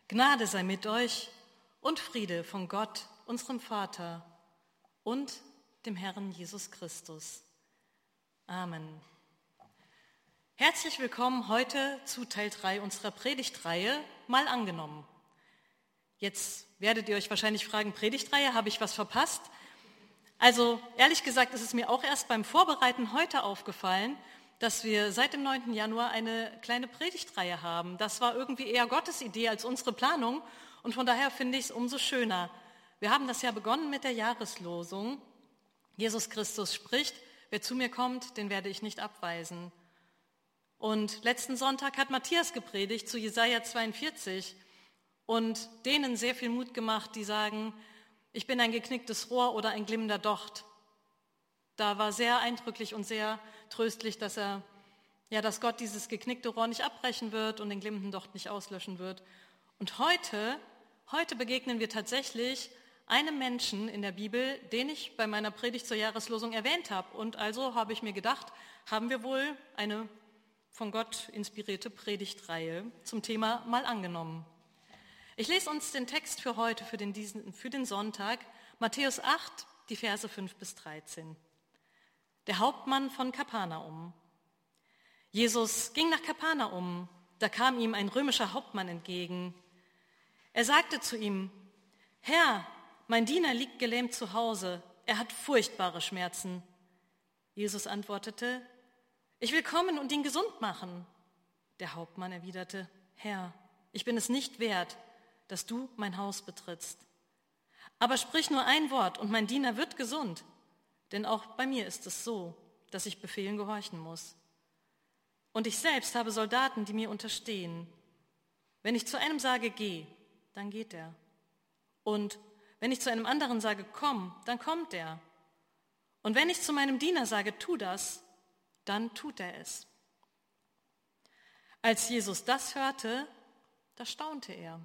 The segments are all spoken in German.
Gnade sei mit euch und Friede von Gott, unserem Vater und dem Herrn Jesus Christus. Amen. Herzlich willkommen heute zu Teil 3 unserer Predigtreihe, mal angenommen. Jetzt werdet ihr euch wahrscheinlich fragen, Predigtreihe, habe ich was verpasst? Also ehrlich gesagt ist es mir auch erst beim Vorbereiten heute aufgefallen, dass wir seit dem 9. Januar eine kleine Predigtreihe haben. Das war irgendwie eher Gottes Idee als unsere Planung und von daher finde ich es umso schöner. Wir haben das ja begonnen mit der Jahreslosung. Jesus Christus spricht, wer zu mir kommt, den werde ich nicht abweisen. Und letzten Sonntag hat Matthias gepredigt zu Jesaja 42 und denen sehr viel Mut gemacht, die sagen, ich bin ein geknicktes Rohr oder ein glimmender Docht. Da war sehr eindrücklich und sehr tröstlich, dass Gott dieses geknickte Rohr nicht abbrechen wird und den glimmenden Docht nicht auslöschen wird. Und heute begegnen wir tatsächlich einem Menschen in der Bibel, den ich bei meiner Predigt zur Jahreslosung erwähnt habe. Und also habe ich mir gedacht, haben wir wohl eine von Gott inspirierte Predigtreihe zum Thema mal angenommen. Ich lese uns den Text für heute, für den Sonntag, Matthäus 8, die Verse 5 bis 13. Der Hauptmann von Kapernaum. Jesus ging nach Kapernaum, da kam ihm ein römischer Hauptmann entgegen. Er sagte zu ihm, Herr, mein Diener liegt gelähmt zu Hause, er hat furchtbare Schmerzen. Jesus antwortete, ich will kommen und ihn gesund machen. Der Hauptmann erwiderte, Herr, ich bin es nicht wert, dass du mein Haus betrittst. Aber sprich nur ein Wort und mein Diener wird gesund. Denn auch bei mir ist es so, dass ich Befehlen gehorchen muss. Und ich selbst habe Soldaten, die mir unterstehen. Wenn ich zu einem sage, geh, dann geht er. Und wenn ich zu einem anderen sage, komm, dann kommt er. Und wenn ich zu meinem Diener sage, tu das, dann tut er es. Als Jesus das hörte, da staunte er.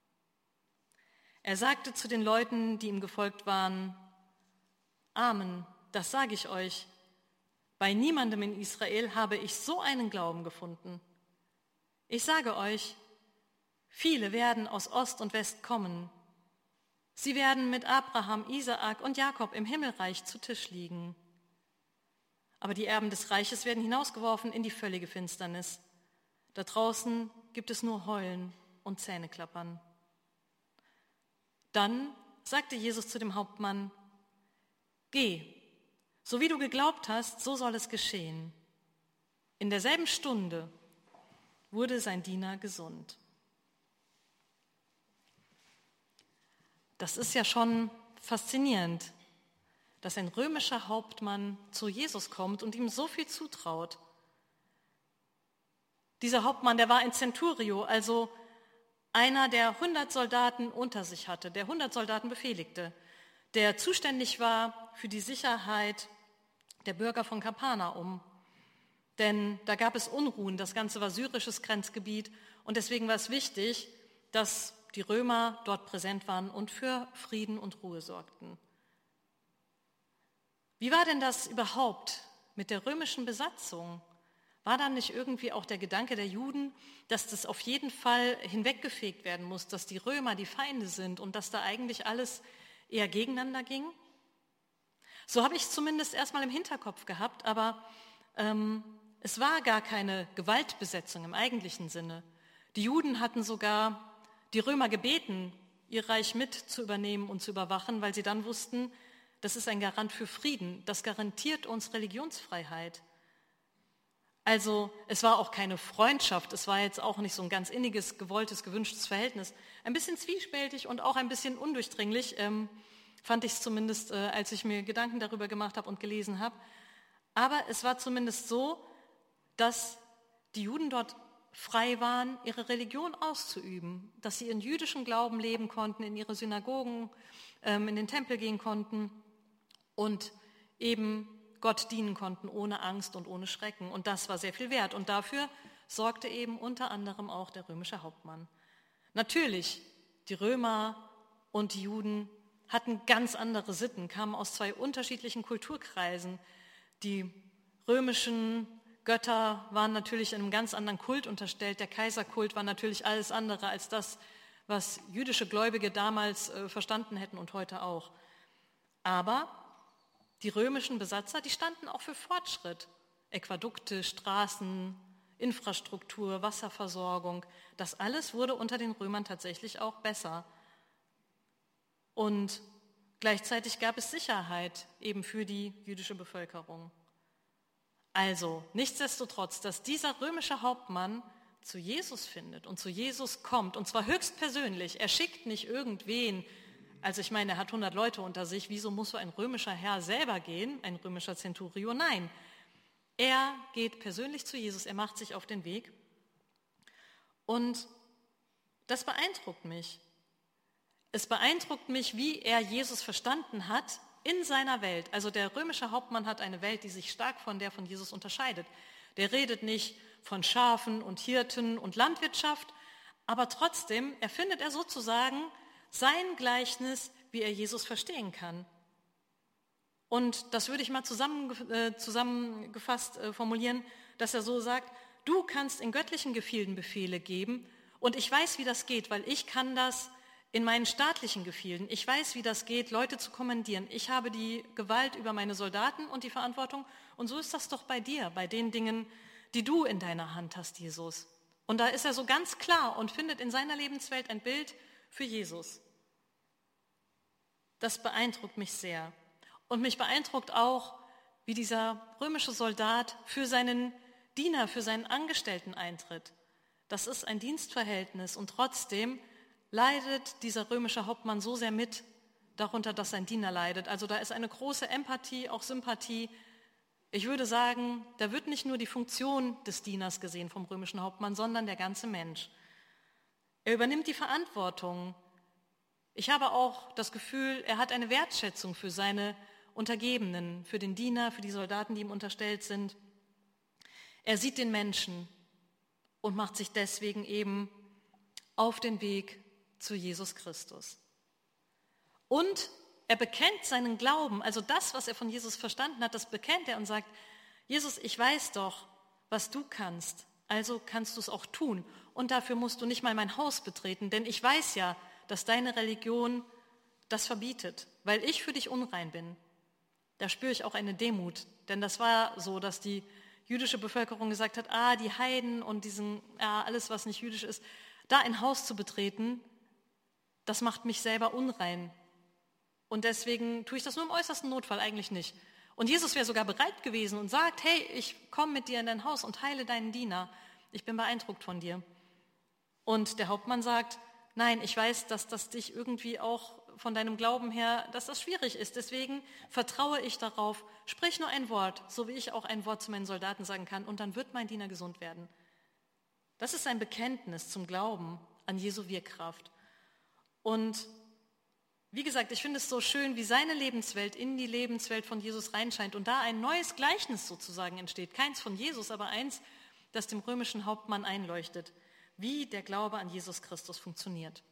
Er sagte zu den Leuten, die ihm gefolgt waren, Amen, das sage ich euch. Bei niemandem in Israel habe ich so einen Glauben gefunden. Ich sage euch, viele werden aus Ost und West kommen. Sie werden mit Abraham, Isaak und Jakob im Himmelreich zu Tisch liegen. Aber die Erben des Reiches werden hinausgeworfen in die völlige Finsternis. Da draußen gibt es nur Heulen und Zähneklappern. Dann sagte Jesus zu dem Hauptmann, Geh, so wie du geglaubt hast, so soll es geschehen. In derselben Stunde wurde sein Diener gesund. Das ist ja schon faszinierend, dass ein römischer Hauptmann zu Jesus kommt und ihm so viel zutraut. Dieser Hauptmann, der war ein Centurio, also einer, der 100 Soldaten unter sich hatte, der 100 Soldaten befehligte, der zuständig war für die Sicherheit der Bürger von Kapernaum. Denn da gab es Unruhen, das Ganze war syrisches Grenzgebiet und deswegen war es wichtig, dass die Römer dort präsent waren und für Frieden und Ruhe sorgten. Wie war denn das überhaupt mit der römischen Besatzung? War da nicht irgendwie auch der Gedanke der Juden, dass das auf jeden Fall hinweggefegt werden muss, dass die Römer die Feinde sind und dass da eigentlich alles eher gegeneinander ging? So habe ich es zumindest erstmal im Hinterkopf gehabt, aber es war gar keine Gewaltbesetzung im eigentlichen Sinne. Die Juden hatten sogar die Römer gebeten, ihr Reich mit zu übernehmen und zu überwachen, weil sie dann wussten, das ist ein Garant für Frieden, das garantiert uns Religionsfreiheit. Also es war auch keine Freundschaft, es war jetzt auch nicht so ein ganz inniges, gewolltes, gewünschtes Verhältnis. Ein bisschen zwiespältig und auch ein bisschen undurchdringlich, fand ich es zumindest, als ich mir Gedanken darüber gemacht habe und gelesen habe. Aber es war zumindest so, dass die Juden dort frei waren, ihre Religion auszuüben, dass sie ihren jüdischen Glauben leben konnten, in ihre Synagogen, in den Tempel gehen konnten und eben Gott dienen konnten, ohne Angst und ohne Schrecken. Und das war sehr viel wert. Und dafür sorgte eben unter anderem auch der römische Hauptmann. Natürlich, die Römer und die Juden hatten ganz andere Sitten, kamen aus zwei unterschiedlichen Kulturkreisen. Die römischen Götter waren natürlich einem ganz anderen Kult unterstellt. Der Kaiserkult war natürlich alles andere als das, was jüdische Gläubige damals verstanden hätten und heute auch. Aber die römischen Besatzer, die standen auch für Fortschritt. Aquädukte, Straßen, Infrastruktur, Wasserversorgung, das alles wurde unter den Römern tatsächlich auch besser. Und gleichzeitig gab es Sicherheit eben für die jüdische Bevölkerung. Also, nichtsdestotrotz, dass dieser römische Hauptmann zu Jesus findet und zu Jesus kommt, und zwar höchstpersönlich. Er schickt nicht irgendwen, also ich meine, er hat 100 Leute unter sich, wieso muss so ein römischer Herr selber gehen, ein römischer Centurion? Nein, er geht persönlich zu Jesus, er macht sich auf den Weg. Und das beeindruckt mich. Es beeindruckt mich, wie er Jesus verstanden hat in seiner Welt. Also der römische Hauptmann hat eine Welt, die sich stark von der von Jesus unterscheidet. Der redet nicht von Schafen und Hirten und Landwirtschaft, aber trotzdem erfindet er sozusagen sein Gleichnis, wie er Jesus verstehen kann. Und das würde ich mal zusammengefasst formulieren, dass er so sagt, du kannst in göttlichen Gefilden Befehle geben und ich weiß, wie das geht, weil ich kann das in meinen staatlichen Gefilden. Ich weiß, wie das geht, Leute zu kommandieren. Ich habe die Gewalt über meine Soldaten und die Verantwortung. Und so ist das doch bei dir, bei den Dingen, die du in deiner Hand hast, Jesus. Und da ist er so ganz klar und findet in seiner Lebenswelt ein Bild für Jesus. Das beeindruckt mich sehr. Und mich beeindruckt auch, wie dieser römische Soldat für seinen Diener, für seinen Angestellten eintritt. Das ist ein Dienstverhältnis und trotzdem leidet dieser römische Hauptmann so sehr mit darunter, dass sein Diener leidet. Also da ist eine große Empathie, auch Sympathie. Ich würde sagen, da wird nicht nur die Funktion des Dieners gesehen vom römischen Hauptmann, sondern der ganze Mensch. Er übernimmt die Verantwortung. Ich habe auch das Gefühl, er hat eine Wertschätzung für seine Untergebenen, für den Diener, für die Soldaten, die ihm unterstellt sind. Er sieht den Menschen und macht sich deswegen eben auf den Weg zu Jesus Christus. Und er bekennt seinen Glauben, also das, was er von Jesus verstanden hat, das bekennt er und sagt, Jesus, ich weiß doch, was du kannst, also kannst du es auch tun. Und dafür musst du nicht mal mein Haus betreten, denn ich weiß ja, dass deine Religion das verbietet, weil ich für dich unrein bin. Da spüre ich auch eine Demut, denn das war so, dass die jüdische Bevölkerung gesagt hat, die Heiden und alles, was nicht jüdisch ist, da ein Haus zu betreten, das macht mich selber unrein. Und deswegen tue ich das nur im äußersten Notfall, eigentlich nicht. Und Jesus wäre sogar bereit gewesen und sagt, hey, ich komme mit dir in dein Haus und heile deinen Diener. Ich bin beeindruckt von dir. Und der Hauptmann sagt, nein, ich weiß, dass das dich irgendwie auch von deinem Glauben her, dass das schwierig ist. Deswegen vertraue ich darauf, sprich nur ein Wort, so wie ich auch ein Wort zu meinen Soldaten sagen kann, und dann wird mein Diener gesund werden. Das ist ein Bekenntnis zum Glauben an Jesu Wirkkraft. Und wie gesagt, ich finde es so schön, wie seine Lebenswelt in die Lebenswelt von Jesus reinscheint und da ein neues Gleichnis sozusagen entsteht. Keins von Jesus, aber eins, das dem römischen Hauptmann einleuchtet, wie der Glaube an Jesus Christus funktioniert.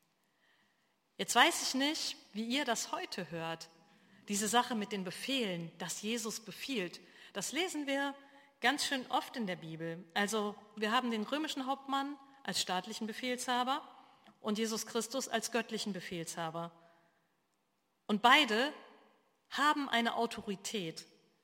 Jetzt weiß ich nicht, wie ihr das heute hört, diese Sache mit den Befehlen, dass Jesus befiehlt. Das lesen wir ganz schön oft in der Bibel. Also wir haben den römischen Hauptmann als staatlichen Befehlshaber und Jesus Christus als göttlichen Befehlshaber. Und beide haben eine Autorität.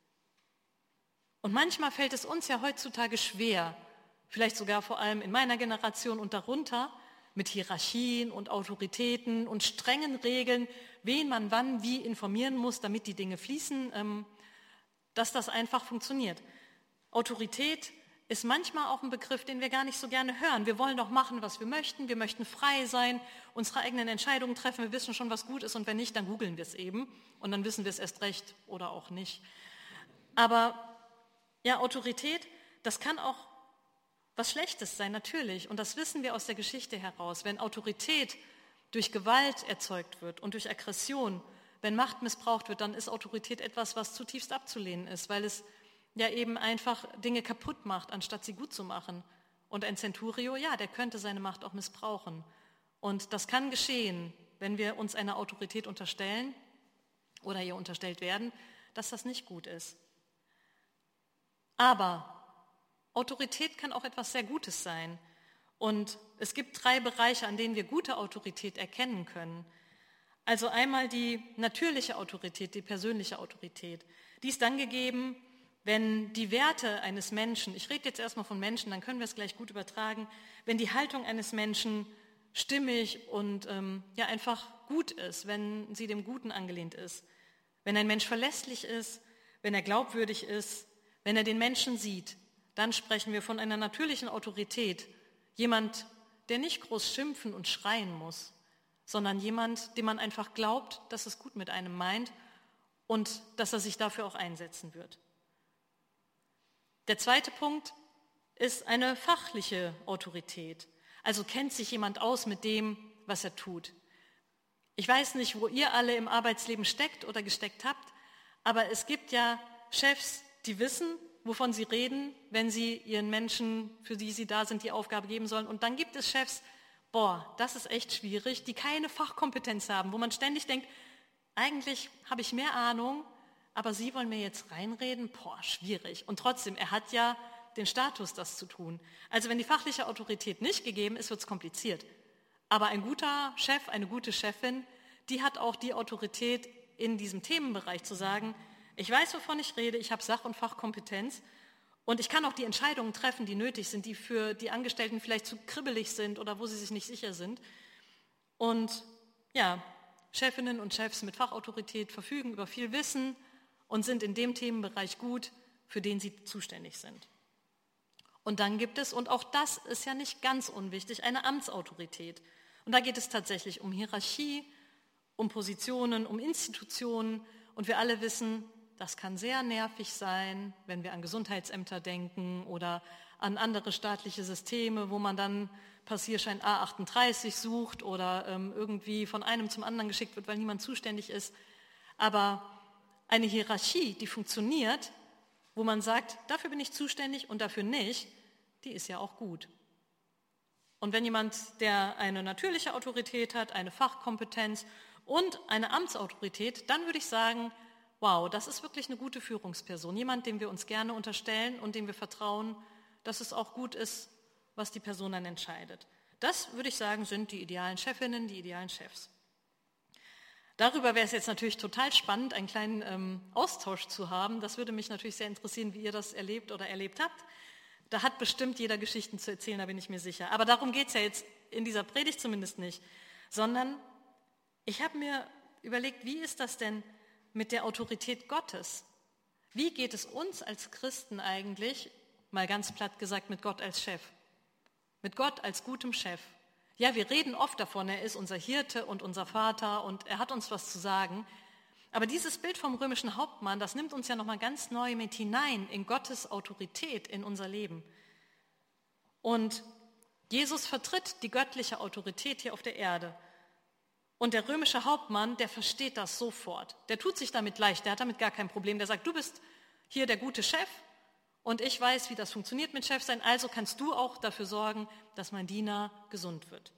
Und manchmal fällt es uns ja heutzutage schwer, vielleicht sogar vor allem in meiner Generation und darunter, mit Hierarchien und Autoritäten und strengen Regeln, wen man wann wie informieren muss, damit die Dinge fließen, dass das einfach funktioniert. Autorität ist manchmal auch ein Begriff, den wir gar nicht so gerne hören. Wir wollen doch machen, was wir möchten frei sein, unsere eigenen Entscheidungen treffen, wir wissen schon, was gut ist und wenn nicht, dann googeln wir es eben und dann wissen wir es erst recht oder auch nicht. Aber ja, Autorität, das kann auch was Schlechtes sein, natürlich. Und das wissen wir aus der Geschichte heraus. Wenn Autorität durch Gewalt erzeugt wird und durch Aggression, wenn Macht missbraucht wird, dann ist Autorität etwas, was zutiefst abzulehnen ist, weil es ja eben einfach Dinge kaputt macht, anstatt sie gut zu machen. Und ein Centurio, ja, der könnte seine Macht auch missbrauchen. Und das kann geschehen, wenn wir uns einer Autorität unterstellen oder ihr unterstellt werden, dass das nicht gut ist. Aber Autorität kann auch etwas sehr Gutes sein. Und es gibt 3 Bereiche, an denen wir gute Autorität erkennen können. Also einmal die natürliche Autorität, die persönliche Autorität. Die ist dann gegeben, wenn die Werte eines Menschen, ich rede jetzt erstmal von Menschen, dann können wir es gleich gut übertragen, wenn die Haltung eines Menschen stimmig und einfach gut ist, wenn sie dem Guten angelehnt ist, wenn ein Mensch verlässlich ist, wenn er glaubwürdig ist, wenn er den Menschen sieht, dann sprechen wir von einer natürlichen Autorität. Jemand, der nicht groß schimpfen und schreien muss, sondern jemand, dem man einfach glaubt, dass es gut mit einem meint und dass er sich dafür auch einsetzen wird. Der zweite Punkt ist eine fachliche Autorität. Also kennt sich jemand aus mit dem, was er tut. Ich weiß nicht, wo ihr alle im Arbeitsleben steckt oder gesteckt habt, aber es gibt ja Chefs, die wissen, wovon sie reden, wenn sie ihren Menschen, für die sie da sind, die Aufgabe geben sollen. Und dann gibt es Chefs, das ist echt schwierig, die keine Fachkompetenz haben, wo man ständig denkt, eigentlich habe ich mehr Ahnung, aber Sie wollen mir jetzt reinreden? Schwierig. Und trotzdem, er hat ja den Status, das zu tun. Also wenn die fachliche Autorität nicht gegeben ist, wird es kompliziert. Aber ein guter Chef, eine gute Chefin, die hat auch die Autorität in diesem Themenbereich zu sagen, ich weiß, wovon ich rede, ich habe Sach- und Fachkompetenz und ich kann auch die Entscheidungen treffen, die nötig sind, die für die Angestellten vielleicht zu kribbelig sind oder wo sie sich nicht sicher sind. Und ja, Chefinnen und Chefs mit Fachautorität verfügen über viel Wissen und sind in dem Themenbereich gut, für den sie zuständig sind. Und dann gibt es, und auch das ist ja nicht ganz unwichtig, eine Amtsautorität. Und da geht es tatsächlich um Hierarchie, um Positionen, um Institutionen. Und wir alle wissen, das kann sehr nervig sein, wenn wir an Gesundheitsämter denken oder an andere staatliche Systeme, wo man dann Passierschein A38 sucht oder irgendwie von einem zum anderen geschickt wird, weil niemand zuständig ist. Aber eine Hierarchie, die funktioniert, wo man sagt, dafür bin ich zuständig und dafür nicht, die ist ja auch gut. Und wenn jemand, der eine natürliche Autorität hat, eine Fachkompetenz und eine Amtsautorität, dann würde ich sagen, wow, das ist wirklich eine gute Führungsperson. Jemand, dem wir uns gerne unterstellen und dem wir vertrauen, dass es auch gut ist, was die Person dann entscheidet. Das, würde ich sagen, sind die idealen Chefinnen, die idealen Chefs. Darüber wäre es jetzt natürlich total spannend, einen kleinen Austausch zu haben. Das würde mich natürlich sehr interessieren, wie ihr das erlebt oder erlebt habt. Da hat bestimmt jeder Geschichten zu erzählen, da bin ich mir sicher. Aber darum geht es ja jetzt in dieser Predigt zumindest nicht, sondern ich habe mir überlegt, wie ist das denn mit der Autorität Gottes? Wie geht es uns als Christen eigentlich, mal ganz platt gesagt, mit Gott als Chef? Mit Gott als gutem Chef? Ja, wir reden oft davon, er ist unser Hirte und unser Vater und er hat uns was zu sagen. Aber dieses Bild vom römischen Hauptmann, das nimmt uns ja nochmal ganz neu mit hinein in Gottes Autorität in unser Leben. Und Jesus vertritt die göttliche Autorität hier auf der Erde. Und der römische Hauptmann, der versteht das sofort. Der tut sich damit leicht, der hat damit gar kein Problem. Der sagt, du bist hier der gute Chef und ich weiß, wie das funktioniert mit Chefsein, also kannst du auch dafür sorgen, dass mein Diener gesund wird.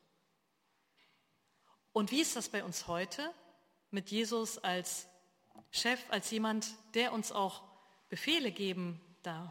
Und wie ist das bei uns heute mit Jesus als Chef, als jemand, der uns auch Befehle geben darf?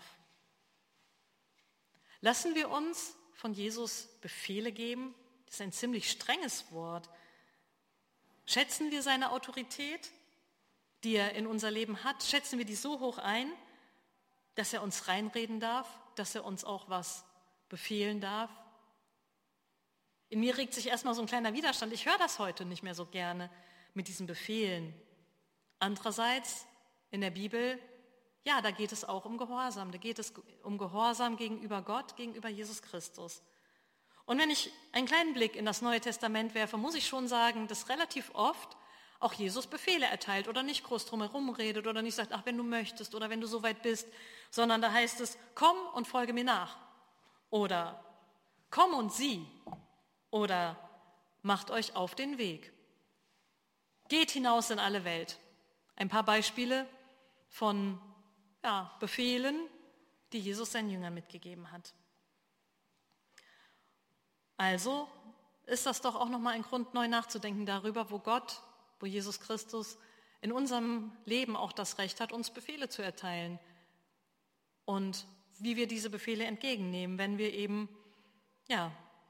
Lassen wir uns von Jesus Befehle geben? Das ist ein ziemlich strenges Wort. Schätzen wir seine Autorität, die er in unser Leben hat? Schätzen wir die so hoch ein, dass er uns reinreden darf, dass er uns auch was befehlen darf? In mir regt sich erstmal so ein kleiner Widerstand. Ich höre das heute nicht mehr so gerne mit diesen Befehlen. Andererseits in der Bibel, ja, da geht es auch um Gehorsam. Da geht es um Gehorsam gegenüber Gott, gegenüber Jesus Christus. Und wenn ich einen kleinen Blick in das Neue Testament werfe, muss ich schon sagen, dass relativ oft auch Jesus Befehle erteilt oder nicht groß drum herum redet oder nicht sagt, ach, wenn du möchtest oder wenn du so weit bist, sondern da heißt es, komm und folge mir nach oder komm und sieh oder macht euch auf den Weg. Geht hinaus in alle Welt. Ein paar Beispiele von Befehlen, die Jesus seinen Jüngern mitgegeben hat. Also ist das doch auch nochmal ein Grund, neu nachzudenken darüber, wo Jesus Christus in unserem Leben auch das Recht hat, uns Befehle zu erteilen und wie wir diese Befehle entgegennehmen, wenn wir eben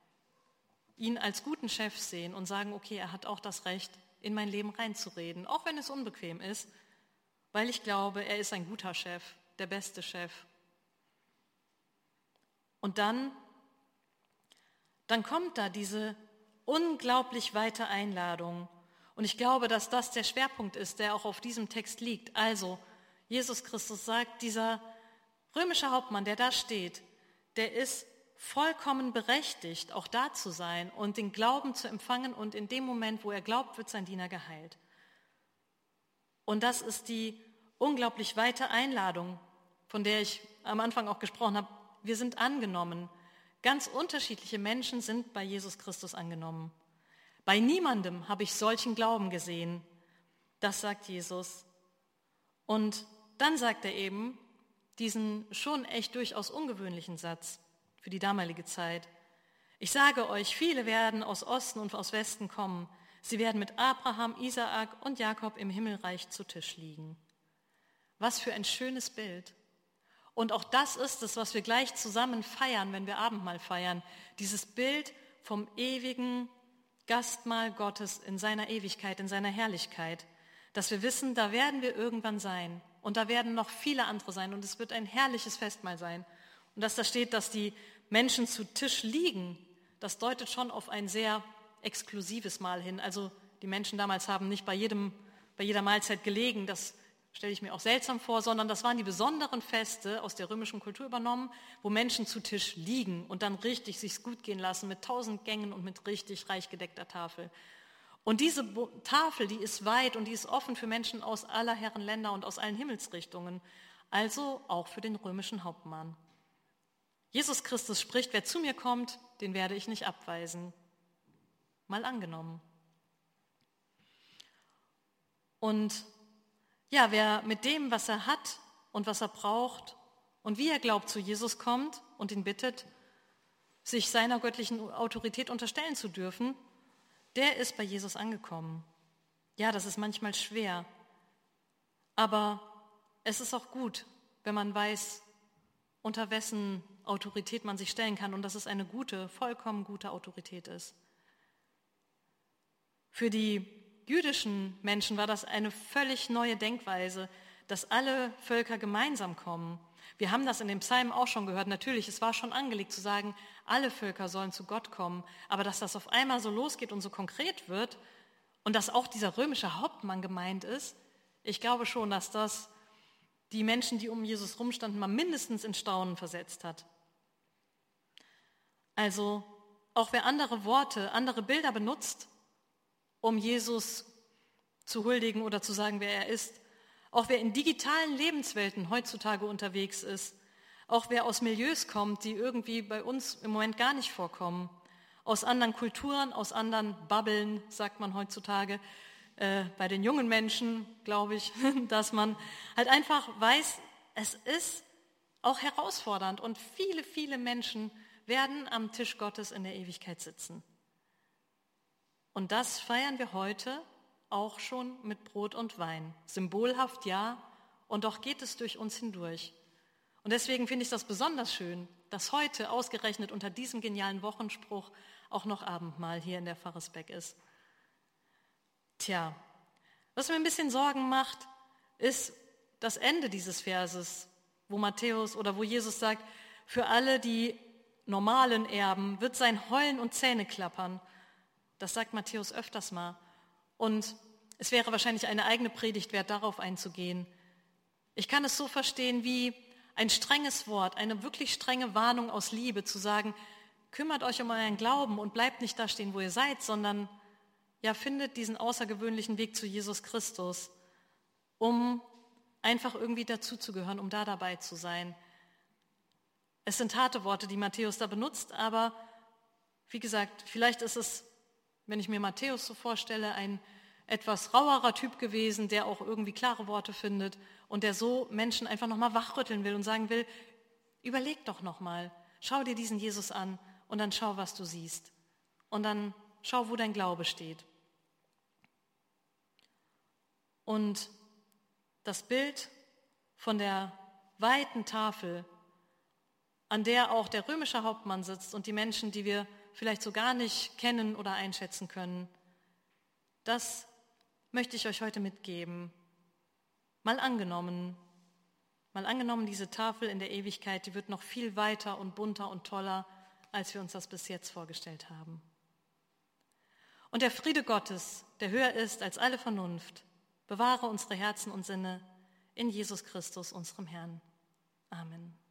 ihn als guten Chef sehen und sagen, okay, er hat auch das Recht, in mein Leben reinzureden, auch wenn es unbequem ist, weil ich glaube, er ist ein guter Chef, der beste Chef. Und dann kommt da diese unglaublich weite Einladung. Und ich glaube, dass das der Schwerpunkt ist, der auch auf diesem Text liegt. Also, Jesus Christus sagt, dieser römische Hauptmann, der da steht, der ist vollkommen berechtigt, auch da zu sein und den Glauben zu empfangen. Und in dem Moment, wo er glaubt, wird sein Diener geheilt. Und das ist die unglaublich weite Einladung, von der ich am Anfang auch gesprochen habe. Wir sind angenommen. Ganz unterschiedliche Menschen sind bei Jesus Christus angenommen. Bei niemandem habe ich solchen Glauben gesehen. Das sagt Jesus. Und dann sagt er eben diesen schon echt durchaus ungewöhnlichen Satz für die damalige Zeit. Ich sage euch, viele werden aus Osten und aus Westen kommen. Sie werden mit Abraham, Isaak und Jakob im Himmelreich zu Tisch liegen. Was für ein schönes Bild. Und auch das ist es, was wir gleich zusammen feiern, wenn wir Abendmahl feiern. Dieses Bild vom ewigen Gastmahl Gottes in seiner Ewigkeit, in seiner Herrlichkeit. Dass wir wissen, da werden wir irgendwann sein. Und da werden noch viele andere sein. Und es wird ein herrliches Festmahl sein. Und dass da steht, dass die Menschen zu Tisch liegen, das deutet schon auf ein sehr exklusives Mahl hin. Also die Menschen damals haben nicht bei jeder Mahlzeit gelegen, das stelle ich mir auch seltsam vor, sondern das waren die besonderen Feste aus der römischen Kultur übernommen, wo Menschen zu Tisch liegen und dann richtig sich's gut gehen lassen mit 1000 Gängen und mit richtig reich gedeckter Tafel. Und diese Tafel, die ist weit und die ist offen für Menschen aus aller Herren Länder und aus allen Himmelsrichtungen, also auch für den römischen Hauptmann. Jesus Christus spricht, wer zu mir kommt, den werde ich nicht abweisen. Mal angenommen. Und ja, wer mit dem, was er hat und was er braucht und wie er glaubt, zu Jesus kommt und ihn bittet, sich seiner göttlichen Autorität unterstellen zu dürfen, der ist bei Jesus angekommen. Ja, das ist manchmal schwer, aber es ist auch gut, wenn man weiß, unter wessen Autorität man sich stellen kann und dass es eine gute, vollkommen gute Autorität ist. Für die jüdischen Menschen war das eine völlig neue Denkweise, dass alle Völker gemeinsam kommen. Wir haben das in dem Psalm auch schon gehört. Natürlich, es war schon angelegt zu sagen, alle Völker sollen zu Gott kommen. Aber dass das auf einmal so losgeht und so konkret wird und dass auch dieser römische Hauptmann gemeint ist, ich glaube schon, dass das die Menschen, die um Jesus rumstanden, mal mindestens in Staunen versetzt hat. Also auch wer andere Worte, andere Bilder benutzt, um Jesus zu huldigen oder zu sagen, wer er ist. Auch wer in digitalen Lebenswelten heutzutage unterwegs ist. Auch wer aus Milieus kommt, die irgendwie bei uns im Moment gar nicht vorkommen. Aus anderen Kulturen, aus anderen Bubblen, sagt man heutzutage. Bei den jungen Menschen, glaube ich, dass man halt einfach weiß, es ist auch herausfordernd. Und viele, viele Menschen werden am Tisch Gottes in der Ewigkeit sitzen. Und das feiern wir heute auch schon mit Brot und Wein. Symbolhaft, ja, und doch geht es durch uns hindurch. Und deswegen finde ich das besonders schön, dass heute ausgerechnet unter diesem genialen Wochenspruch auch noch Abendmahl hier in der Pfarrersbeck ist. Tja, was mir ein bisschen Sorgen macht, ist das Ende dieses Verses, wo Matthäus oder wo Jesus sagt, für alle die normalen Erben wird sein Heulen und Zähneklappern. Das sagt Matthäus öfters mal. Und es wäre wahrscheinlich eine eigene Predigt wert, darauf einzugehen. Ich kann es so verstehen wie ein strenges Wort, eine wirklich strenge Warnung aus Liebe, zu sagen, kümmert euch um euren Glauben und bleibt nicht da stehen, wo ihr seid, sondern ja, findet diesen außergewöhnlichen Weg zu Jesus Christus, um einfach irgendwie dazuzugehören, um da dabei zu sein. Es sind harte Worte, die Matthäus da benutzt, aber wie gesagt, vielleicht ist es, wenn ich mir Matthäus so vorstelle, ein etwas rauerer Typ gewesen, der auch irgendwie klare Worte findet und der so Menschen einfach nochmal wachrütteln will und sagen will, überleg doch nochmal, schau dir diesen Jesus an und dann schau, was du siehst. Und dann schau, wo dein Glaube steht. Und das Bild von der weiten Tafel, an der auch der römische Hauptmann sitzt und die Menschen, die wir vielleicht so gar nicht kennen oder einschätzen können. Das möchte ich euch heute mitgeben. Mal angenommen, diese Tafel in der Ewigkeit, die wird noch viel weiter und bunter und toller, als wir uns das bis jetzt vorgestellt haben. Und der Friede Gottes, der höher ist als alle Vernunft, bewahre unsere Herzen und Sinne in Jesus Christus, unserem Herrn. Amen.